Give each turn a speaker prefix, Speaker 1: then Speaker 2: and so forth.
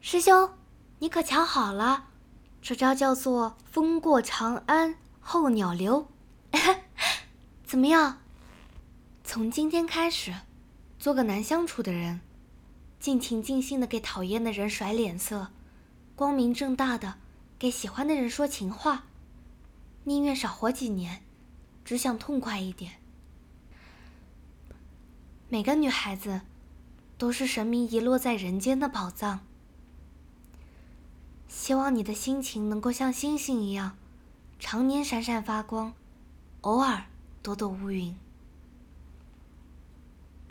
Speaker 1: 师兄，你可瞧好了，这招叫做风过长安候鸟留。怎么样？从今天开始，做个难相处的人，尽情尽兴的给讨厌的人甩脸色，光明正大的给喜欢的人说情话，宁愿少活几年，只想痛快一点。每个女孩子都是神明遗落在人间的宝藏，希望你的心情能够像星星一样，常年闪闪发光，偶尔躲躲乌云。